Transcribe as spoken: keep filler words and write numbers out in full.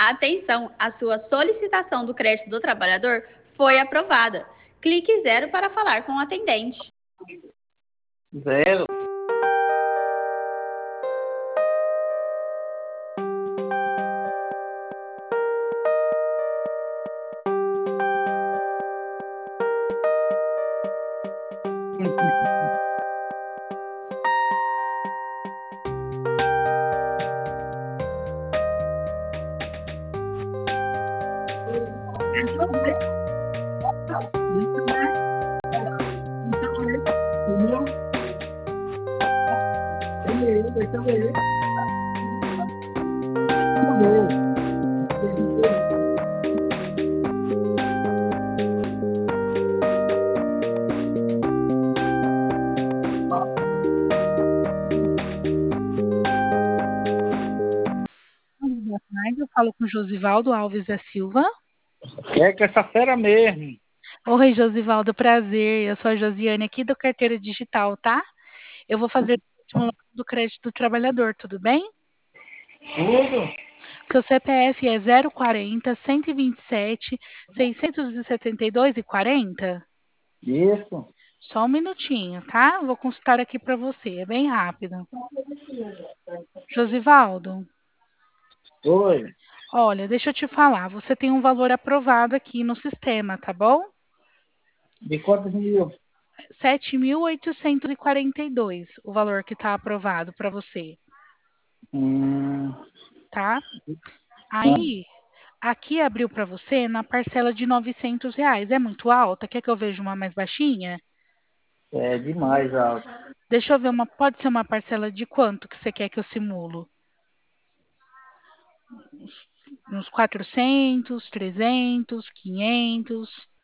Atenção, a sua solicitação do crédito do trabalhador foi aprovada. Clique zero para falar com o atendente. Zero. Boa tarde, eu falo com Josivaldo Alves da Silva. É que essa fera mesmo. Oi, Josivaldo, prazer. Eu sou a Josiane aqui do Carteira Digital, tá? Eu vou fazer a simulação do crédito do trabalhador, tudo bem? Tudo? Seu C P F é zero quarenta, cento e vinte e sete, seiscentos e setenta e dois e quarenta? Isso. Só um minutinho, tá? Vou consultar aqui para você, é bem rápido. Josivaldo, Oi. olha, deixa eu te falar, você tem um valor aprovado aqui no sistema, tá bom? De quantos mil? sete mil oitocentos e quarenta e dois, o valor que está aprovado para você, Hum. tá? Ah, Aí, aqui abriu para você na parcela de novecentos reais. É muito alta? Quer que eu veja uma mais baixinha? é demais, Alto. Deixa eu ver uma. Pode ser uma parcela de quanto que você quer que eu simulo? Uns, uns quatrocentos, trezentos, quinhentos.